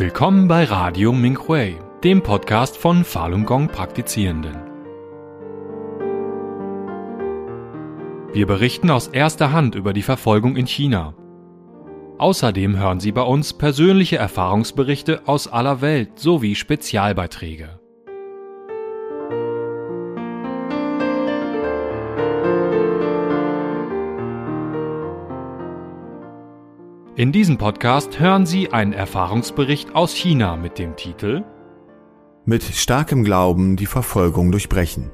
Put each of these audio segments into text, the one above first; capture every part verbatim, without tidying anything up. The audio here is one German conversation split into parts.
Willkommen bei Radio Minhui, dem Podcast von Falun Gong Praktizierenden. Wir berichten aus erster Hand über die Verfolgung in China. Außerdem hören Sie bei uns persönliche Erfahrungsberichte aus aller Welt sowie Spezialbeiträge. In diesem Podcast hören Sie einen Erfahrungsbericht aus China mit dem Titel Mit starkem Glauben die Verfolgung durchbrechen.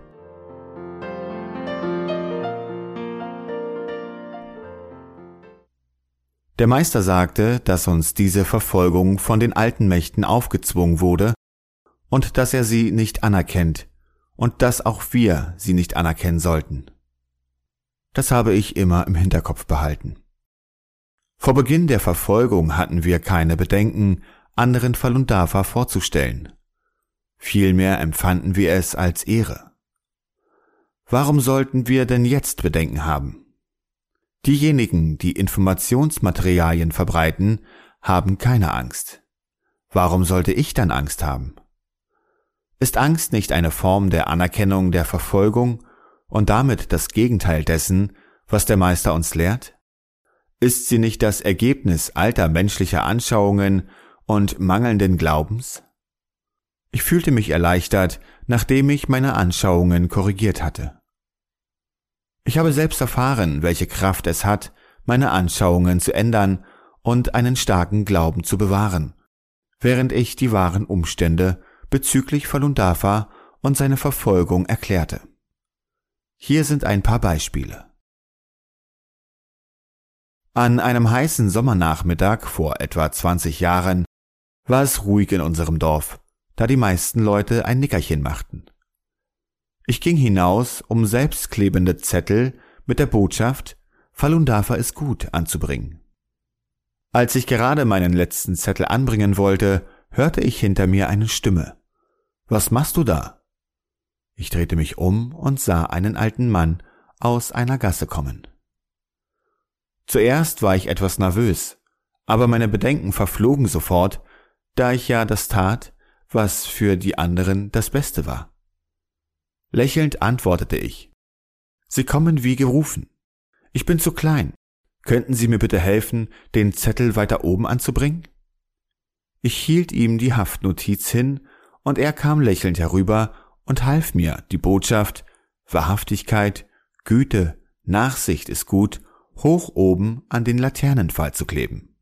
Der Meister sagte, dass uns diese Verfolgung von den alten Mächten aufgezwungen wurde und dass er sie nicht anerkennt und dass auch wir sie nicht anerkennen sollten. Das habe ich immer im Hinterkopf behalten. Vor Beginn der Verfolgung hatten wir keine Bedenken, anderen Falun Dafa vorzustellen. Vielmehr empfanden wir es als Ehre. Warum sollten wir denn jetzt Bedenken haben? Diejenigen, die Informationsmaterialien verbreiten, haben keine Angst. Warum sollte ich dann Angst haben? Ist Angst nicht eine Form der Anerkennung der Verfolgung und damit das Gegenteil dessen, was der Meister uns lehrt? Ist sie nicht das Ergebnis alter menschlicher Anschauungen und mangelnden Glaubens? Ich fühlte mich erleichtert, nachdem ich meine Anschauungen korrigiert hatte. Ich habe selbst erfahren, welche Kraft es hat, meine Anschauungen zu ändern und einen starken Glauben zu bewahren, während ich die wahren Umstände bezüglich Falun Dafa und seine Verfolgung erklärte. Hier sind ein paar Beispiele. An einem heißen Sommernachmittag vor etwa zwanzig Jahren war es ruhig in unserem Dorf, da die meisten Leute ein Nickerchen machten. Ich ging hinaus, um selbstklebende Zettel mit der Botschaft »Falun Dafa ist gut« anzubringen. Als ich gerade meinen letzten Zettel anbringen wollte, hörte ich hinter mir eine Stimme. »Was machst du da?« Ich drehte mich um und sah einen alten Mann aus einer Gasse kommen. Zuerst war ich etwas nervös, aber meine Bedenken verflogen sofort, da ich ja das tat, was für die anderen das Beste war. Lächelnd antwortete ich: »Sie kommen wie gerufen. Ich bin zu klein. Könnten Sie mir bitte helfen, den Zettel weiter oben anzubringen?« Ich hielt ihm die Haftnotiz hin und er kam lächelnd herüber und half mir, die Botschaft »Wahrhaftigkeit, Güte, Nachsicht ist gut« hoch oben an den Laternenpfahl zu kleben.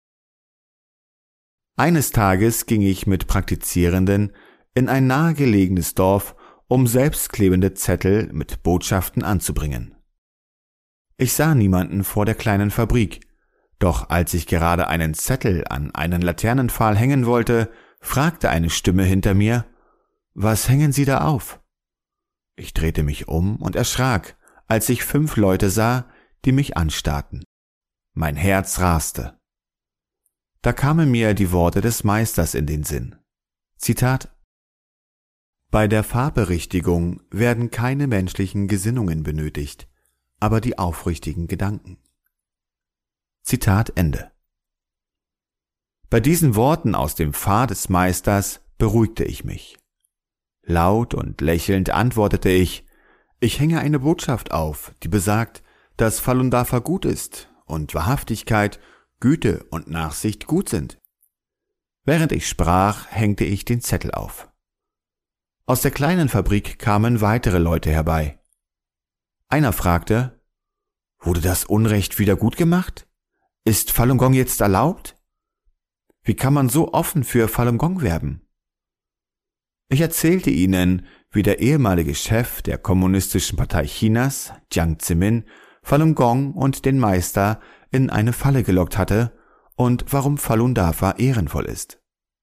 Eines Tages ging ich mit Praktizierenden in ein nahegelegenes Dorf, um selbstklebende Zettel mit Botschaften anzubringen. Ich sah niemanden vor der kleinen Fabrik, doch als ich gerade einen Zettel an einen Laternenpfahl hängen wollte, fragte eine Stimme hinter mir: »Was hängen Sie da auf?« Ich drehte mich um und erschrak, als ich fünf Leute sah, die mich anstarrten. Mein Herz raste. Da kamen mir die Worte des Meisters in den Sinn. Zitat: »Bei der Fahrberichtigung werden keine menschlichen Gesinnungen benötigt, aber die aufrichtigen Gedanken.« Zitat Ende. Bei diesen Worten aus dem Pfarr des Meisters beruhigte ich mich. Laut und lächelnd antwortete ich: »Ich hänge eine Botschaft auf, die besagt, dass Falun Dafa gut ist und Wahrhaftigkeit, Güte und Nachsicht gut sind.« Während ich sprach, hängte ich den Zettel auf. Aus der kleinen Fabrik kamen weitere Leute herbei. Einer fragte: »Wurde das Unrecht wieder gut gemacht? Ist Falun Gong jetzt erlaubt? Wie kann man so offen für Falun Gong werben?« Ich erzählte ihnen, wie der ehemalige Chef der Kommunistischen Partei Chinas, Jiang Zemin, Falun Gong und den Meister in eine Falle gelockt hatte und warum Falun Dafa ehrenvoll ist.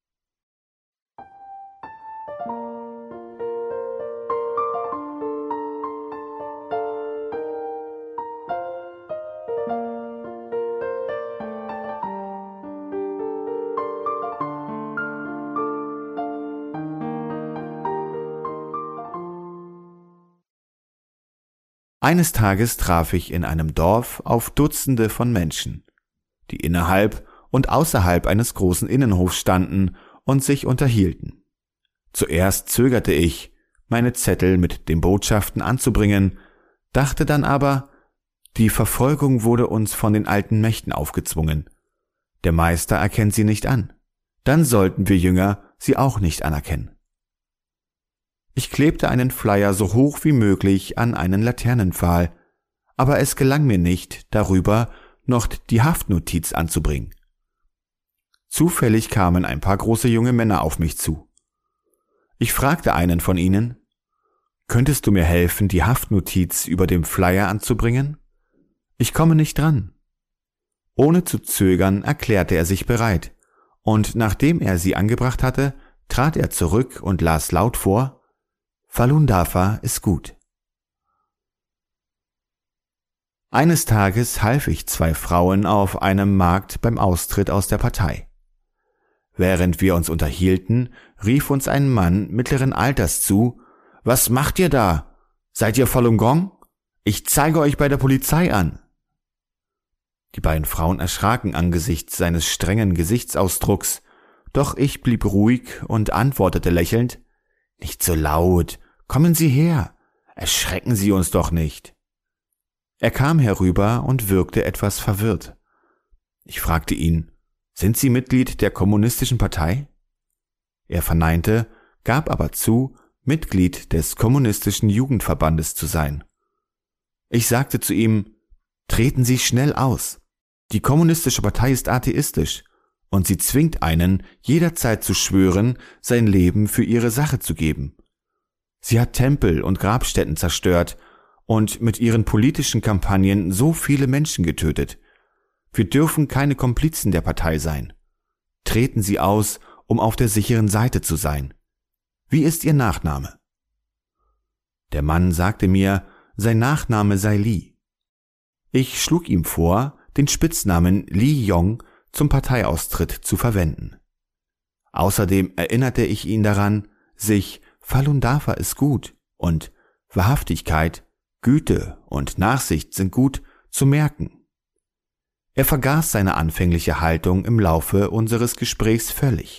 Eines Tages traf ich in einem Dorf auf Dutzende von Menschen, die innerhalb und außerhalb eines großen Innenhofs standen und sich unterhielten. Zuerst zögerte ich, meine Zettel mit den Botschaften anzubringen, dachte dann aber, die Verfolgung wurde uns von den alten Mächten aufgezwungen. Der Meister erkennt sie nicht an. Dann sollten wir Jünger sie auch nicht anerkennen. Ich klebte einen Flyer so hoch wie möglich an einen Laternenpfahl, aber es gelang mir nicht, darüber noch die Haftnotiz anzubringen. Zufällig kamen ein paar große junge Männer auf mich zu. Ich fragte einen von ihnen, »Könntest du mir helfen, die Haftnotiz über dem Flyer anzubringen? Ich komme nicht dran.« Ohne zu zögern erklärte er sich bereit, und nachdem er sie angebracht hatte, trat er zurück und las laut vor, »Falun Dafa ist gut.« Eines Tages half ich zwei Frauen auf einem Markt beim Austritt aus der Partei. Während wir uns unterhielten, rief uns ein Mann mittleren Alters zu, »Was macht ihr da? Seid ihr Falun Gong? Ich zeige euch bei der Polizei an.« Die beiden Frauen erschraken angesichts seines strengen Gesichtsausdrucks, doch ich blieb ruhig und antwortete lächelnd, »Nicht so laut, kommen Sie her, erschrecken Sie uns doch nicht.« Er kam herüber und wirkte etwas verwirrt. Ich fragte ihn, »Sind Sie Mitglied der Kommunistischen Partei?« Er verneinte, gab aber zu, Mitglied des Kommunistischen Jugendverbandes zu sein. Ich sagte zu ihm, »Treten Sie schnell aus. Die Kommunistische Partei ist atheistisch und sie zwingt einen, jederzeit zu schwören, sein Leben für ihre Sache zu geben. Sie hat Tempel und Grabstätten zerstört und mit ihren politischen Kampagnen so viele Menschen getötet. Wir dürfen keine Komplizen der Partei sein. Treten Sie aus, um auf der sicheren Seite zu sein. Wie ist Ihr Nachname?« Der Mann sagte mir, sein Nachname sei Li. Ich schlug ihm vor, den Spitznamen Li Yong zum Parteiaustritt zu verwenden. Außerdem erinnerte ich ihn daran, sich Falun Dafa ist gut und Wahrhaftigkeit, Güte und Nachsicht sind gut zu merken. Er vergaß seine anfängliche Haltung im Laufe unseres Gesprächs völlig.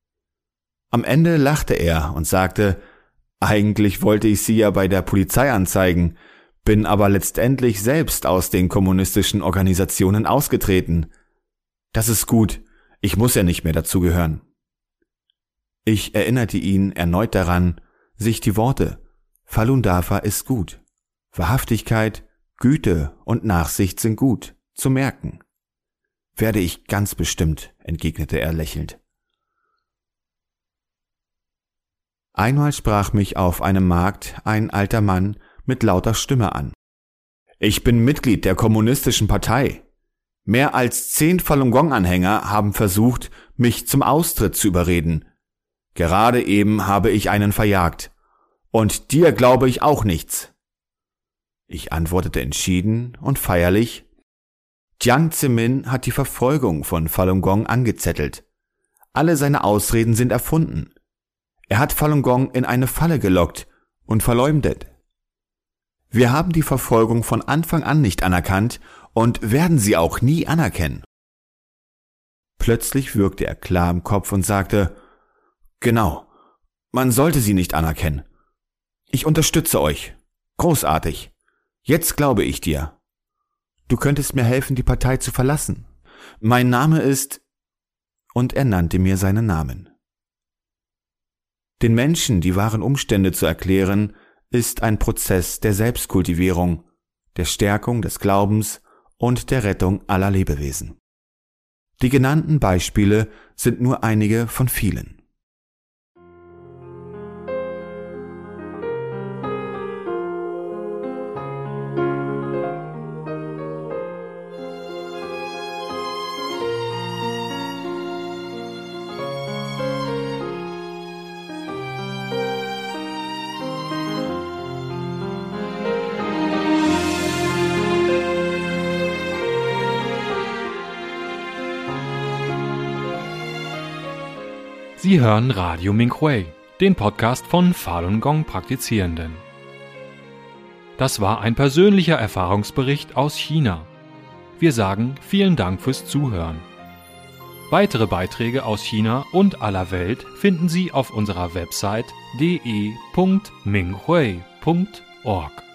Am Ende lachte er und sagte, »Eigentlich wollte ich Sie ja bei der Polizei anzeigen, bin aber letztendlich selbst aus den kommunistischen Organisationen ausgetreten. Das ist gut, ich muss ja nicht mehr dazugehören.« Ich erinnerte ihn erneut daran, sich die Worte »Falun Dafa ist gut, Wahrhaftigkeit, Güte und Nachsicht sind gut« zu merken. »Werde ich ganz bestimmt«, entgegnete er lächelnd. Einmal sprach mich auf einem Markt ein alter Mann mit lauter Stimme an. »Ich bin Mitglied der Kommunistischen Partei. Mehr als zehn Falun Gong-Anhänger haben versucht, mich zum Austritt zu überreden. Gerade eben habe ich einen verjagt. Und dir glaube ich auch nichts.« Ich antwortete entschieden und feierlich, »Jiang Zemin hat die Verfolgung von Falun Gong angezettelt. Alle seine Ausreden sind erfunden. Er hat Falun Gong in eine Falle gelockt und verleumdet. Wir haben die Verfolgung von Anfang an nicht anerkannt und werden sie auch nie anerkennen.« Plötzlich wirkte er klar im Kopf und sagte, »Genau, man sollte sie nicht anerkennen. Ich unterstütze euch. Großartig. Jetzt glaube ich dir. Du könntest mir helfen, die Partei zu verlassen. Mein Name ist…« Und er nannte mir seinen Namen. Den Menschen die wahren Umstände zu erklären, ist ein Prozess der Selbstkultivierung, der Stärkung des Glaubens und der Rettung aller Lebewesen. Die genannten Beispiele sind nur einige von vielen. Sie hören Radio Minkwei, den Podcast von Falun Gong Praktizierenden. Das war ein persönlicher Erfahrungsbericht aus China. Wir sagen vielen Dank fürs Zuhören. Weitere Beiträge aus China und aller Welt finden Sie auf unserer Website d e punkt minghui punkt org.